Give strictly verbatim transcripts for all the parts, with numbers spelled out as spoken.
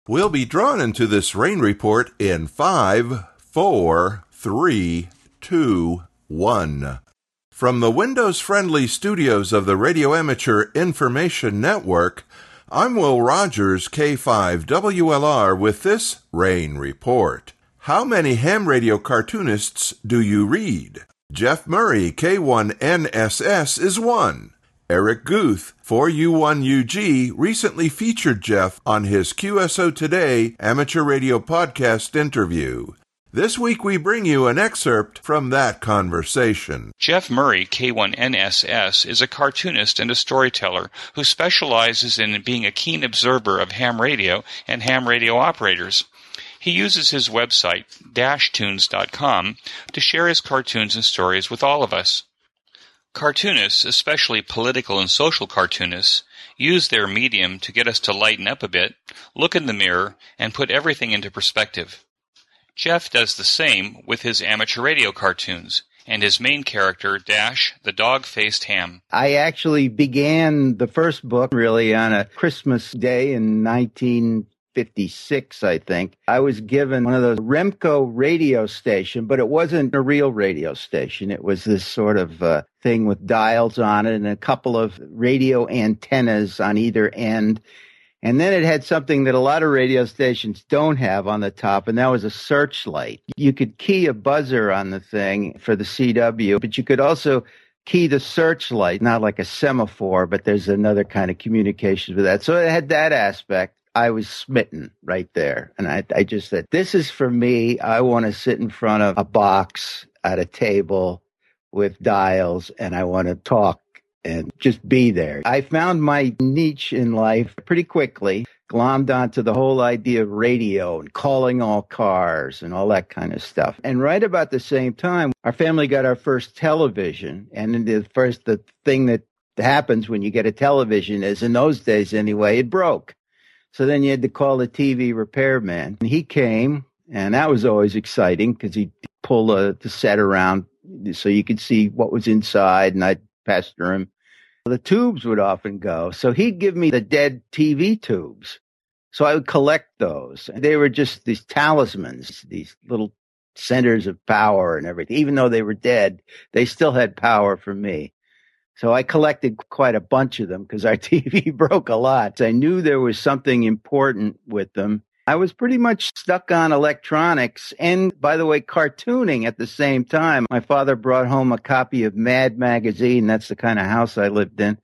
We'll be drawn into this rain report in five, four, three, two, one. From the Windows-friendly studios of the Radio Amateur Information Network, I'm Will Rogers, K five W L R, with this rain report. How many ham radio cartoonists do you read? Jeff Murray, K one N S S, is one. Eric Guth, four U one U G, recently featured Jeff on his Q S O Today amateur radio podcast interview. This week we bring you an excerpt from that conversation. Jeff Murray, K one N S S, is a cartoonist and a storyteller who specializes in being a keen observer of ham radio and ham radio operators. He uses his website, dash tunes dot com, to share his cartoons and stories with all of us. Cartoonists, especially political and social cartoonists, use their medium to get us to lighten up a bit, look in the mirror, and put everything into perspective. Jeff does the same with his amateur radio cartoons, and his main character, Dash, the dog-faced ham. I actually began the first book really on a Christmas day in nineteen fifty-six, I think. I was given one of those Remco radio station, but it wasn't a real radio station. It was this sort of uh, thing with dials on it and a couple of radio antennas on either end. And then it had something that a lot of radio stations don't have on the top, and that was a searchlight. You could key a buzzer on the thing for the C W, but you could also key the searchlight, not like a semaphore, but there's another kind of communication with that. So it had that aspect. I was smitten right there. And I, I just said, this is for me. I want to sit in front of a box at a table with dials, and I want to talk and just be there. I found my niche in life pretty quickly, glommed onto the whole idea of radio and calling all cars and all that kind of stuff. And right about the same time, our family got our first television. And the first, the thing that happens when you get a television is, in those days anyway, it broke. So then you had to call the T V repairman. And he came, and that was always exciting because he'd pull the, the set around so you could see what was inside, and I'd pester him. The tubes would often go. So he'd give me the dead T V tubes. So I would collect those. They were just these talismans, these little centers of power and everything. Even though they were dead, they still had power for me. So I collected quite a bunch of them because our T V broke a lot. So I knew there was something important with them. I was pretty much stuck on electronics and, by the way, cartooning at the same time. My father brought home a copy of Mad Magazine. That's the kind of house I lived in.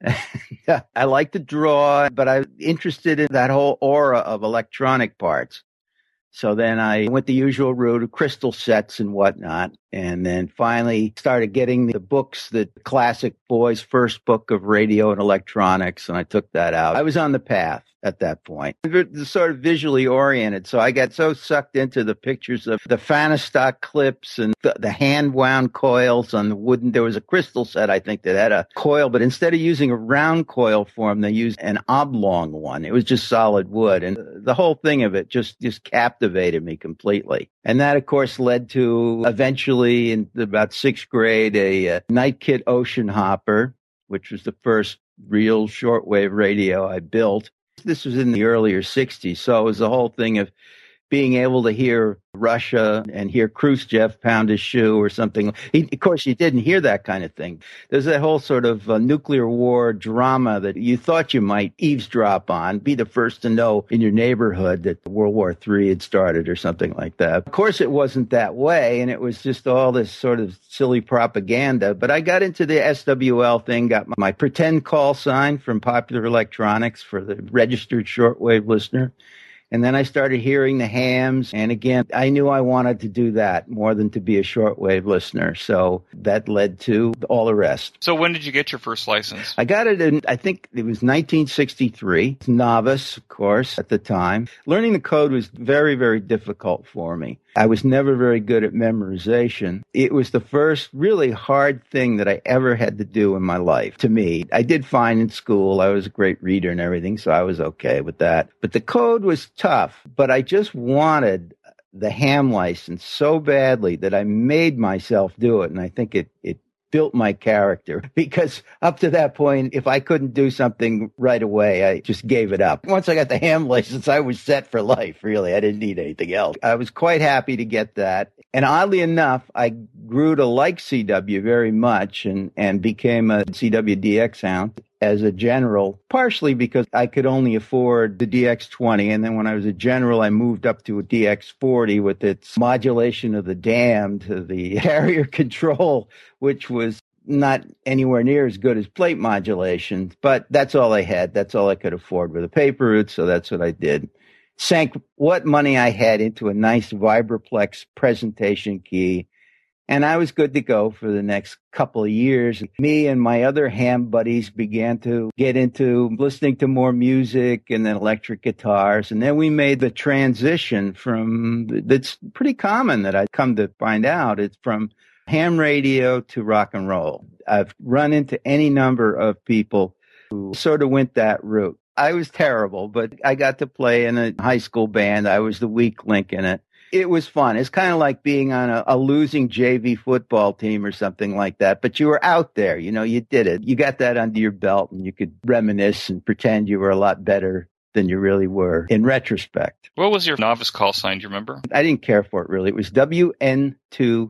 I like to draw, but I'm interested in that whole aura of electronic parts. So then I went the usual route of crystal sets and whatnot, and then finally started getting the books, the classic boys' first book of radio and electronics, and I took that out. I was on the path at that point. Sort of visually oriented, so I got so sucked into the pictures of the Fanastock clips and the, the hand-wound coils on the wooden. There was a crystal set, I think, that had a coil, but instead of using a round coil for them, they used an oblong one. It was just solid wood, and the whole thing of it just, just captivated me completely. And that, of course, led to eventually, in about sixth grade, a, a Night Kit Ocean Hopper, which was the first real shortwave radio I built. This was in the earlier sixties, so it was the whole thing of being able to hear Russia and hear Khrushchev pound his shoe or something. He, of course, you didn't hear that kind of thing. There's that whole sort of uh, nuclear war drama that you thought you might eavesdrop on, be the first to know in your neighborhood that World War Three had started or something like that. Of course, it wasn't that way, and it was just all this sort of silly propaganda. But I got into the S W L thing, got my pretend call sign from Popular Electronics for the registered shortwave listener. And then I started hearing the hams. And again, I knew I wanted to do that more than to be a shortwave listener. So that led to all the rest. So when did you get your first license? I got it in, I think it was nineteen sixty-three. Novice, of course, at the time. Learning the code was very, very difficult for me. I was never very good at memorization. It was the first really hard thing that I ever had to do in my life, to me. I did fine in school. I was a great reader and everything, so I was okay with that. But the code was tough. But I just wanted the ham license so badly that I made myself do it. And I think it, it built my character, because up to that point, if I couldn't do something right away, I just gave it up. Once I got the ham license, I was set for life, really. I didn't need anything else. I was quite happy to get that. And oddly enough, I grew to like C W very much and, and became a C W D X hound as a general, partially because I could only afford the D X twenty. And then when I was a general, I moved up to a D X forty with its modulation of the dam to the carrier control, which was not anywhere near as good as plate modulation. But that's all I had. That's all I could afford with a paper route. So that's what I did. Sank what money I had into a nice Vibraplex presentation key. And I was good to go for the next couple of years. Me and my other ham buddies began to get into listening to more music and then electric guitars. And then we made the transition from, that's pretty common that I've come to find out, it's from ham radio to rock and roll. I've run into any number of people who sort of went that route. I was terrible, but I got to play in a high school band. I was the weak link in it. It was fun. It's kind of like being on a, a losing J V football team or something like that. But you were out there, you know, you did it. You got that under your belt and you could reminisce and pretend you were a lot better than you really were in retrospect. What was your novice call sign? Do you remember? I didn't care for it really. It was W N two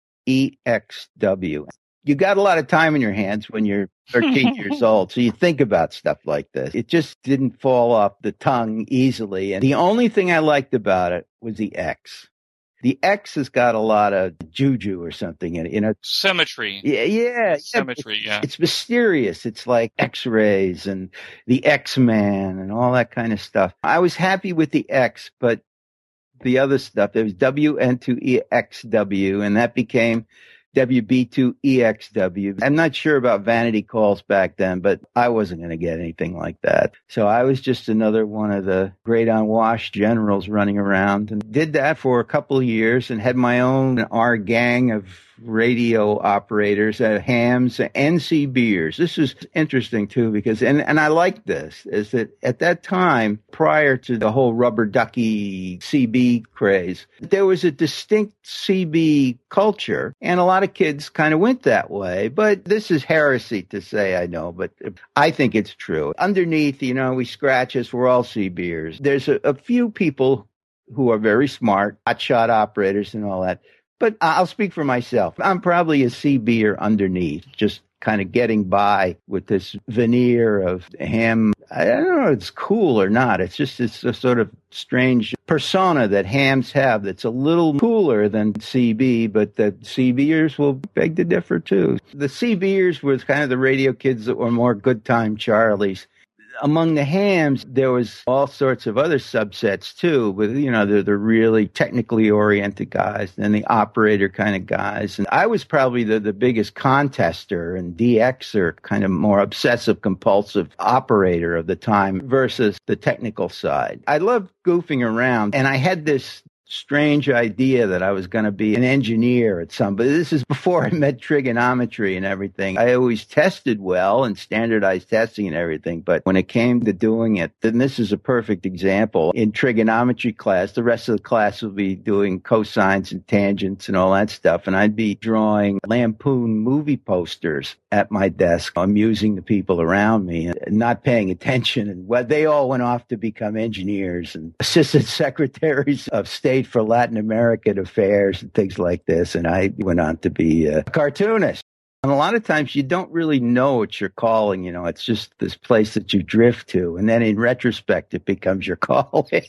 E X W. You got a lot of time in your hands when you're thirteen years old, so you think about stuff like this. It just didn't fall off the tongue easily. And the only thing I liked about it was the X. The X has got a lot of juju or something in it, you know. Symmetry. Yeah, yeah. Symmetry, yeah. It's mysterious. It's like X-rays and the X-Man and all that kind of stuff. I was happy with the X, but the other stuff, there was W N two E X W, and that became W B two E X W. I'm not sure about vanity calls back then, but I wasn't going to get anything like that. So I was just another one of the great unwashed generals running around, and did that for a couple of years and had my own our gang of radio operators, uh, hams, and C Bers. This is interesting too, because, and, and I like this, is that at that time, prior to the whole rubber ducky C B craze, there was a distinct C B culture, and a lot of kids kind of went that way. But this is heresy to say, I know, but I think it's true. Underneath, you know, we scratch us, we're all C Bers. There's a, a few people who are very smart, hotshot operators and all that. But I'll speak for myself. I'm probably a C B-er underneath, just kind of getting by with this veneer of ham. I don't know if it's cool or not. It's just it's a sort of strange persona that hams have that's a little cooler than C B, but the C B-ers will beg to differ too. The C B-ers were kind of the radio kids that were more good time Charlies. Among the hams, there was all sorts of other subsets too, with, you know, the, the really technically oriented guys and the operator kind of guys. And I was probably the, the biggest contester and D Xer, kind of more obsessive compulsive operator of the time versus the technical side. I loved goofing around, and I had this strange idea that I was going to be an engineer at some, but this is before I met trigonometry and everything. I always tested well and standardized testing and everything, but when it came to doing it, then this is a perfect example. In trigonometry class, the rest of the class will be doing cosines and tangents and all that stuff, and I'd be drawing Lampoon movie posters at my desk, amusing the people around me and not paying attention. And well, they all went off to become engineers and assistant secretaries of state for Latin American affairs and things like this. And I went on to be a cartoonist. And a lot of times you don't really know what you're calling. You know, it's just this place that you drift to. And then in retrospect, it becomes your calling.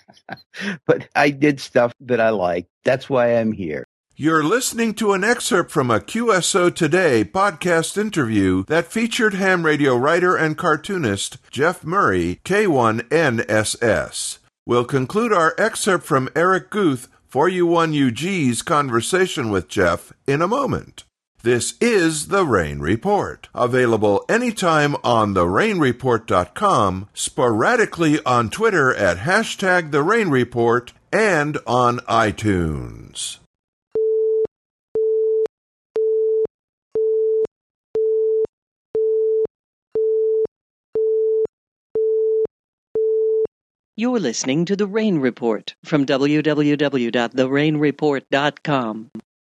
But I did stuff that I like. That's why I'm here. You're listening to an excerpt from a Q S O Today podcast interview that featured ham radio writer and cartoonist Jeff Murray, K one N S S. We'll conclude our excerpt from Eric Guth, four U one U G's conversation with Jeff in a moment. This is The Rain Report, available anytime on the rain report dot com, sporadically on Twitter at hashtag The Rain Report, and on iTunes. You're listening to The Rain Report from w w w dot the rain report dot com.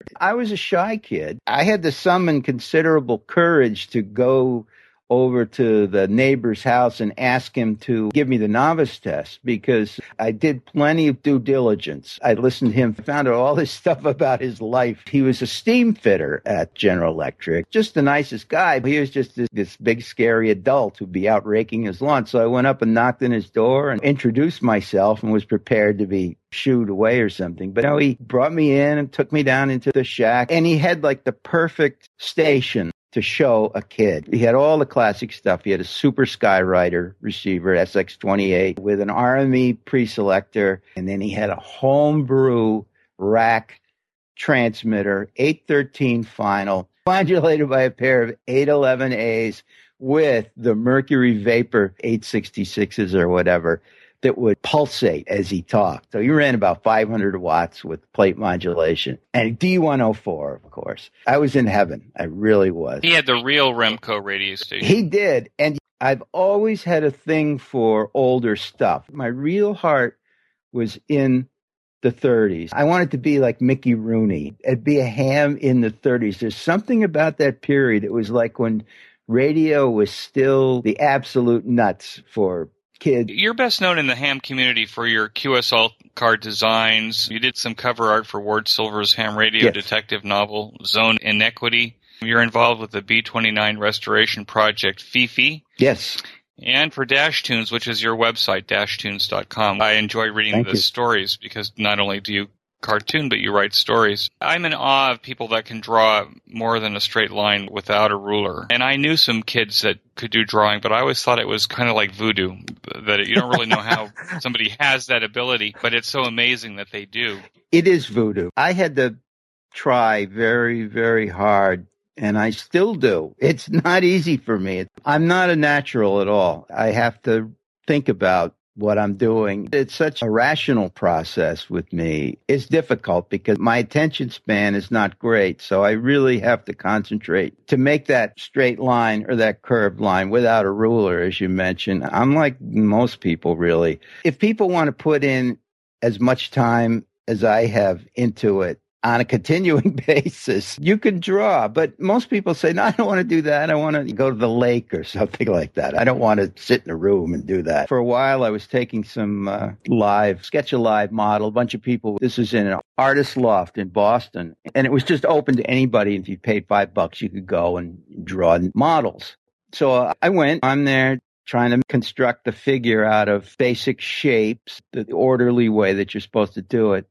I was a shy kid. I had to summon considerable courage to go over to the neighbor's house and ask him to give me the novice test because I did plenty of due diligence. I listened to him, found out all this stuff about his life. He was a steam fitter at General Electric, just the nicest guy. He was just this, this big, scary adult who'd be out raking his lawn. So I went up and knocked on his door and introduced myself and was prepared to be shooed away or something. But no, he brought me in and took me down into the shack, and he had like the perfect station to show a kid. He had all the classic stuff. He had a Super Skywriter receiver, S X twenty-eight, with an R M E preselector, and then he had a homebrew rack transmitter, eight thirteen final, modulated by a pair of eight eleven A's with the Mercury Vapor eight sixty-sixes or whatever that would pulsate as he talked. So he ran about five hundred watts with plate modulation. And D one oh four, of course. I was in heaven. I really was. He had the real Remco radio station. He did. And I've always had a thing for older stuff. My real heart was in the thirties. I wanted to be like Mickey Rooney. I'd be a ham in the thirties. There's something about that period. It was like when radio was still the absolute nuts for kid. You're best known in the ham community for your Q S L card designs. You did some cover art for Ward Silver's ham radio Yes. detective novel, Zone Inequity. You're involved with the B twenty-nine restoration project, Fifi. Yes. And for Dash Tunes, which is your website, dash tunes dot com. I enjoy reading Thank the you. stories because not only do you cartoon, but you write stories. I'm in awe of people that can draw more than a straight line without a ruler. And I knew some kids that could do drawing, but I always thought it was kind of like voodoo, that you don't really know how somebody has that ability, but it's so amazing that they do. It is voodoo. I had to try very, very hard, and I still do. It's not easy for me. I'm not a natural at all. I have to think about what I'm doing. It's such a rational process with me. It's difficult because my attention span is not great. So I really have to concentrate to make that straight line or that curved line without a ruler, as you mentioned. I'm like most people, really. If people want to put in as much time as I have into it on a continuing basis, you can draw. But most people say, no, I don't want to do that. I want to go to the lake or something like that. I don't want to sit in a room and do that. For a while, I was taking some uh, live, Sketch a Live model, a bunch of people. This was in an artist loft in Boston. And it was just open to anybody. If you paid five bucks, you could go and draw models. So uh, I went. I'm there trying to construct the figure out of basic shapes, the orderly way that you're supposed to do it.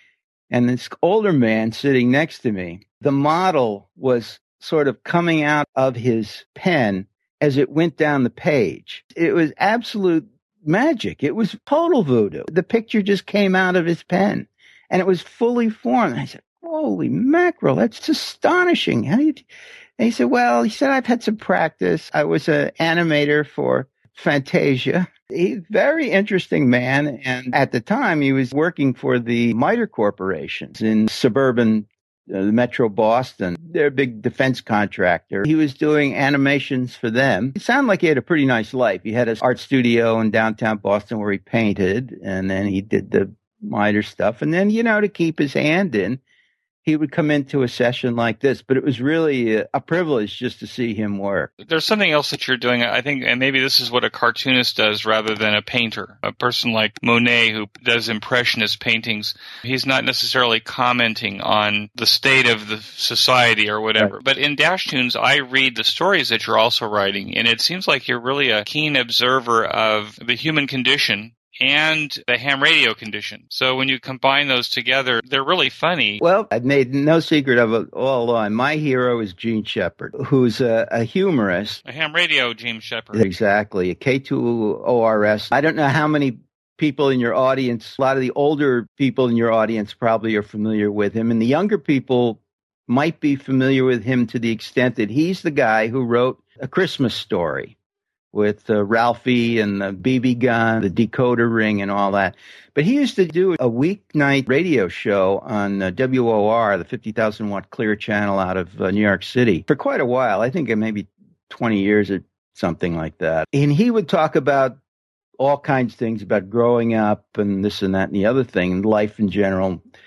And this older man sitting next to me, the model was sort of coming out of his pen as it went down the page. It was absolute magic. It was total voodoo. The picture just came out of his pen, and it was fully formed. And I said, holy mackerel, that's astonishing. How do you... And he said, well, he said, I've had some practice. I was an animator for Fantasia. He's a very interesting man. And at the time, he was working for the MITRE corporations in suburban uh, Metro Boston. They're a big defense contractor. He was doing animations for them. It sounded like he had a pretty nice life. He had his art studio in downtown Boston where he painted, and then he did the MITRE stuff. And then, you know, to keep his hand in, he would come into a session like this, but it was really a, a privilege just to see him work. There's something else that you're doing, I think, and maybe this is what a cartoonist does rather than a painter. A person like Monet who does impressionist paintings, he's not necessarily commenting on the state of the society or whatever. Right. But in Dash Tunes, I read the stories that you're also writing, and it seems like you're really a keen observer of the human condition and the ham radio condition. So when you combine those together, they're really funny. Well, I've made no secret of it all along. My hero is Gene Shepard, who's a, a humorist. A ham radio Gene Shepard. Exactly. A K two O R S. I don't know how many people in your audience, a lot of the older people in your audience probably are familiar with him. And the younger people might be familiar with him to the extent that he's the guy who wrote A Christmas Story with uh, Ralphie and the B B gun, the decoder ring, and all that. But he used to do a weeknight radio show on uh, W O R, the fifty thousand watt clear channel out of uh, New York City, for quite a while. I think maybe twenty years or something like that. And he would talk about all kinds of things about growing up and this and that and the other thing, and life in general.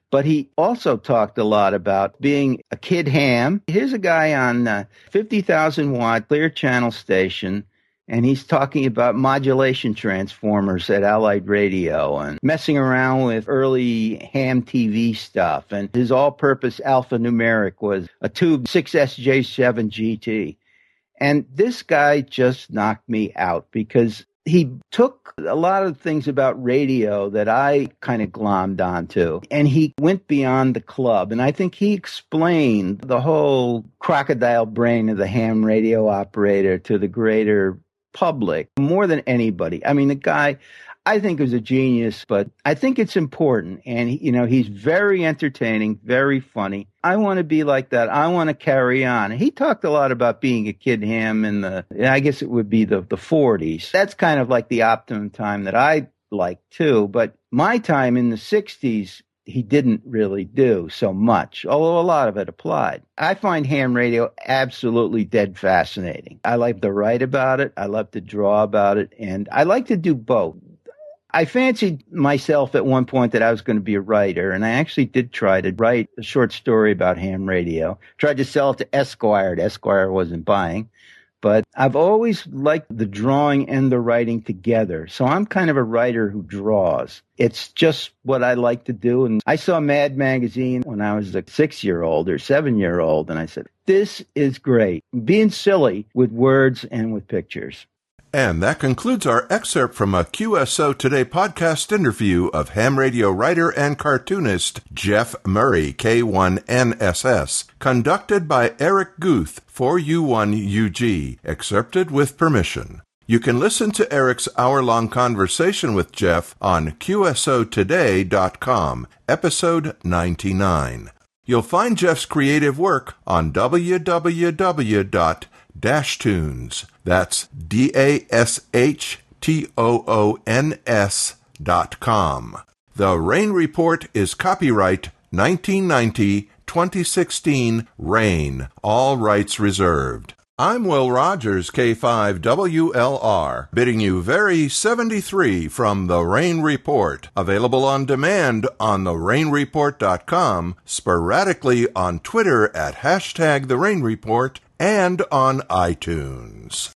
But he also talked a lot about being a kid ham. Here's a guy on a fifty thousand watt clear channel station, and he's talking about modulation transformers at Allied Radio and messing around with early ham T V stuff. And his all-purpose alphanumeric was a tube six S J seven G T. And this guy just knocked me out because he took a lot of things about radio that I kind of glommed onto, and he went beyond the club. And I think he explained the whole crocodile brain of the ham radio operator to the greater public more than anybody. I mean, the guy, I think, was a genius, but I think it's important. And, he, you know, he's very entertaining, very funny. I want to be like that. I want to carry on. He talked a lot about being a kid ham in the, I guess it would be the, the forties. That's kind of like the optimum time that I like too. But my time in the sixties, he didn't really do so much, although a lot of it applied. I find ham radio absolutely dead fascinating. I like to write about it. I love to draw about it. And I like to do both. I fancied myself at one point that I was going to be a writer, and I actually did try to write a short story about ham radio. Tried to sell it to Esquire. Esquire wasn't buying. But I've always liked the drawing and the writing together. So I'm kind of a writer who draws. It's just what I like to do. And I saw Mad Magazine when I was a six-year-old or seven-year-old, and I said, this is great. Being silly with words and with pictures. And that concludes our excerpt from a Q S O Today podcast interview of ham radio writer and cartoonist Jeff Murray, K one N S S, conducted by Eric Guth for U one U G, excerpted with permission. You can listen to Eric's hour-long conversation with Jeff on Q S O today dot com, episode ninety-nine. You'll find Jeff's creative work on w w w dot dash toons. That's D A S H T O O N S dot com. The Rain Report is copyright nineteen ninety, twenty sixteen, Rain. All rights reserved. I'm Will Rogers, K five W L R, bidding you very seventy-three from The Rain Report. Available on demand on the rain report dot com, sporadically on Twitter at hashtag The Rain Report, and on iTunes.